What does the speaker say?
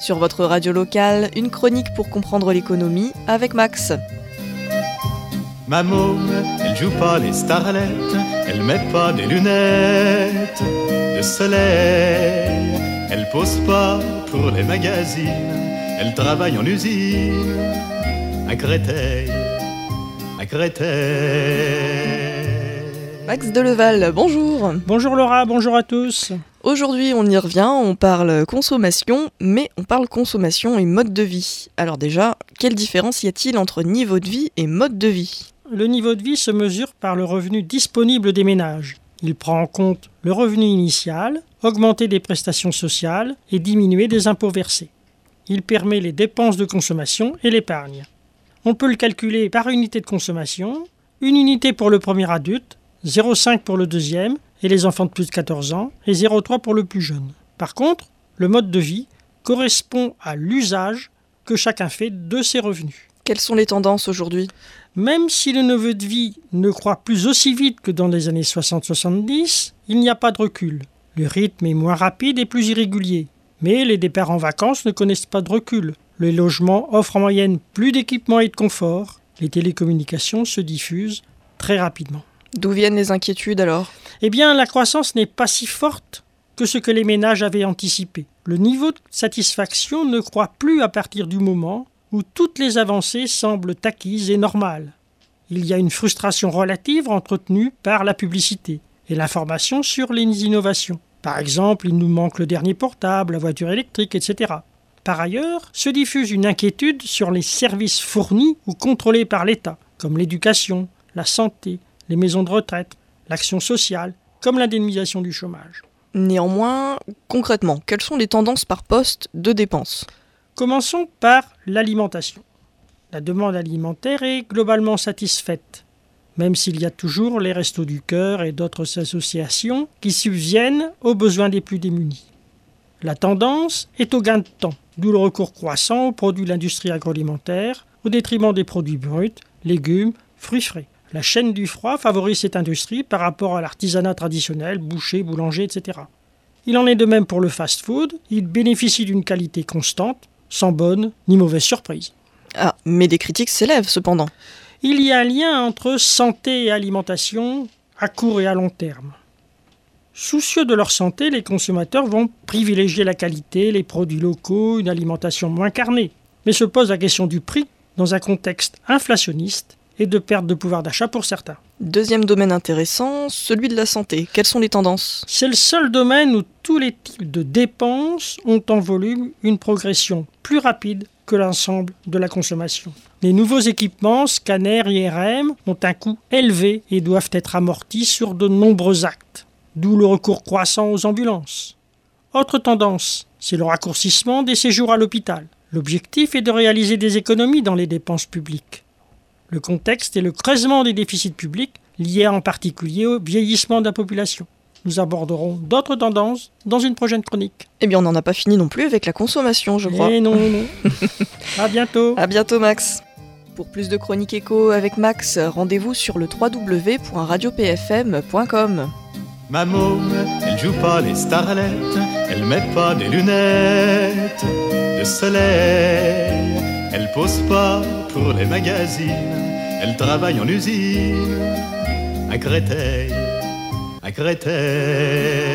sur votre radio locale, une chronique pour comprendre l'économie avec Max. Ma môme, elle joue pas les starlettes, elle met pas des lunettes de soleil, elle pose pas pour les magazines, elle travaille en usine à Créteil, à Créteil. Max Deleval, bonjour. Bonjour Laura, bonjour à tous. Aujourd'hui, on y revient, on parle consommation, mais on parle consommation et mode de vie. Alors déjà, quelle différence y a-t-il entre niveau de vie et mode de vie ? Le niveau de vie se mesure par le revenu disponible des ménages. Il prend en compte le revenu initial, augmenter des prestations sociales et diminuer des impôts versés. Il permet les dépenses de consommation et l'épargne. On peut le calculer par unité de consommation, une unité pour le premier adulte, 0,5 pour le deuxième et les enfants de plus de 14 ans et 0,3 pour le plus jeune. Par contre, le mode de vie correspond à l'usage que chacun fait de ses revenus. Quelles sont les tendances aujourd'hui ? Même si le niveau de vie ne croît plus aussi vite que dans les années 60-70, il n'y a pas de recul. Le rythme est moins rapide et plus irrégulier. Mais les départs en vacances ne connaissent pas de recul. Les logements offrent en moyenne plus d'équipements et de confort. Les télécommunications se diffusent très rapidement. D'où viennent les inquiétudes alors ? Eh bien, la croissance n'est pas si forte que ce que les ménages avaient anticipé. Le niveau de satisfaction ne croît plus à partir du moment où toutes les avancées semblent acquises et normales. Il y a une frustration relative entretenue par la publicité et l'information sur les innovations. Par exemple, il nous manque le dernier portable, la voiture électrique, etc. Par ailleurs, se diffuse une inquiétude sur les services fournis ou contrôlés par l'État, comme l'éducation, la santé, les maisons de retraite, l'action sociale, comme l'indemnisation du chômage. Néanmoins, concrètement, quelles sont les tendances par poste de dépenses ? Commençons par l'alimentation. La demande alimentaire est globalement satisfaite, même s'il y a toujours les Restos du Cœur et d'autres associations qui subviennent aux besoins des plus démunis. La tendance est au gain de temps, d'où le recours croissant aux produits de l'industrie agroalimentaire, au détriment des produits bruts, légumes, fruits frais. La chaîne du froid favorise cette industrie par rapport à l'artisanat traditionnel, boucher, boulanger, etc. Il en est de même pour le fast-food, il bénéficie d'une qualité constante, sans bonne ni mauvaise surprise. Ah, mais des critiques s'élèvent cependant. Il y a un lien entre santé et alimentation à court et à long terme. Soucieux de leur santé, les consommateurs vont privilégier la qualité, les produits locaux, une alimentation moins carnée. Mais se pose la question du prix dans un contexte inflationniste et de perte de pouvoir d'achat pour certains. Deuxième domaine intéressant, celui de la santé. Quelles sont les tendances ? C'est le seul domaine où tous les types de dépenses ont en volume une progression plus rapide que l'ensemble de la consommation. Les nouveaux équipements, scanners, IRM, ont un coût élevé et doivent être amortis sur de nombreux actes, d'où le recours croissant aux ambulances. Autre tendance, c'est le raccourcissement des séjours à l'hôpital. L'objectif est de réaliser des économies dans les dépenses publiques. Le contexte est le creusement des déficits publics liés en particulier au vieillissement de la population. Nous aborderons d'autres tendances dans une prochaine chronique. Eh bien, on n'en a pas fini non plus avec la consommation, je crois. Eh non. À bientôt. À bientôt, Max. Pour plus de chroniques éco avec Max, rendez-vous sur le www.radiopfm.com. Ma môme, elle joue pas les starlettes, elle met pas des lunettes de soleil, elle pose pas pour les magazines, elle travaille en usine à Créteil, à Créteil.